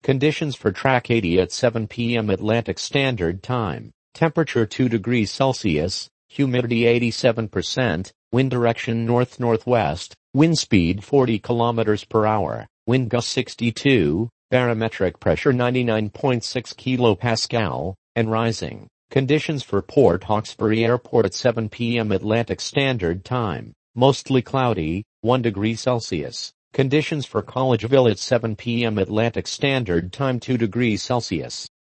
Conditions for track 80 at 7 p.m. Atlantic Standard Time. Temperature 2 degrees Celsius, humidity 87%, wind direction north-northwest, wind speed 40 kilometers per hour, wind gust 62, barometric pressure 99.6 kilopascal, and rising. Conditions for Port Hawkesbury Airport at 7 p.m. Atlantic Standard Time. Mostly cloudy, 1 degree Celsius. Conditions for Collegeville at 7 p.m. Atlantic Standard Time 2 degrees Celsius.